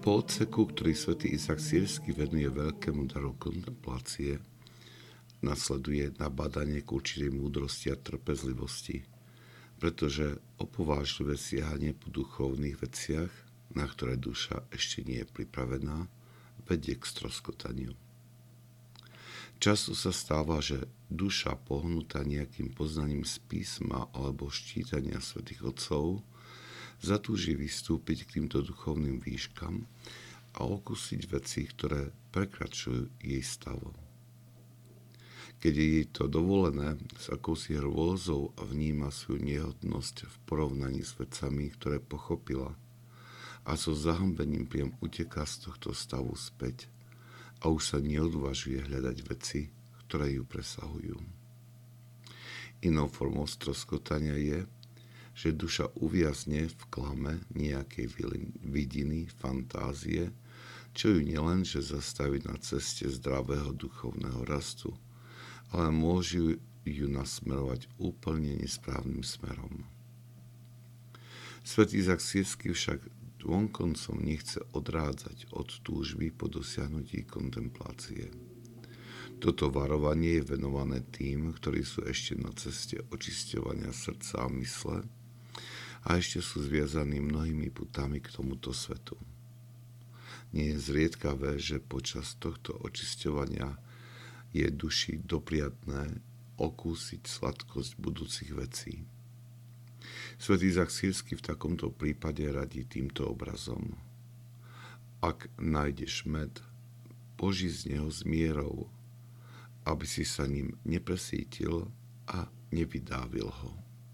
Po odseku, ktorý svätý Izák Sýrsky venuje veľkému daru kontemplácie, nasleduje nabádanie k určitej múdrosti a trpezlivosti, pretože opovážlivé siahanie po duchovných veciach, na ktoré duša ešte nie je pripravená, vedie k stroskotaniu. Často sa stáva, že duša pohnutá nejakým poznaním z písma alebo ščítania svätých otcov zatúži vystúpiť k týmto duchovným výškam a okúsiť veci, ktoré prekračujú jej stavom. Keď je jej to dovolené, s akousi hrôzou vníma svoju nehodnosť v porovnaní s vecami, ktoré pochopila, a so zahambením priam uteká z tohto stavu späť a už sa neodvážuje hľadať veci, ktoré ju presahujú. Inou formou stroskotania je, že duša uviazne v klame nejakej vidiny, fantázie, čo ju nielenže zastaví na ceste zdravého duchovného rastu, ale môže ju nasmerovať úplne nesprávnym smerom. Svätý Izák Sýrsky však vonkoncom nechce odrádzať od túžby po dosiahnutí kontemplácie. Toto varovanie je venované tým, ktorí sú ešte na ceste očisťovania srdca a mysle a ešte sú zviazaní mnohými putami k tomuto svetu. Nie je zriedkavé, že počas tohto očisťovania je duši dopriatné okúsiť sladkosť budúcich vecí. Svätý Izák Sýrsky v takomto prípade radí týmto obrazom. Ak nájdeš med, poži z neho s mierou, aby si sa ním nepresítil a nevydávil ho.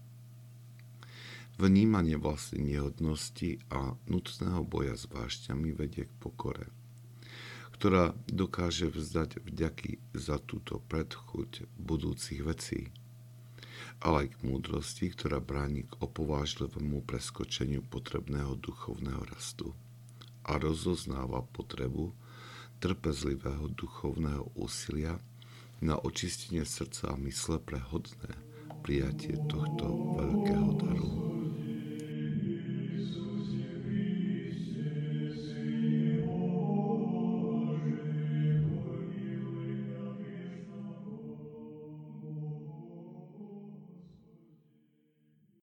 Vnímanie vlastnej nehodnosti a nutného boja s vášňami vedie k pokore, ktorá dokáže vzdať vďaky za túto predchuť budúcich vecí, ale aj k múdrosti, ktorá bráni k opovážlivému preskočeniu potrebného duchovného rastu a rozoznáva potrebu trpezlivého duchovného úsilia na očistenie srdca a mysle pre hodné prijatie tohto veľkého daru.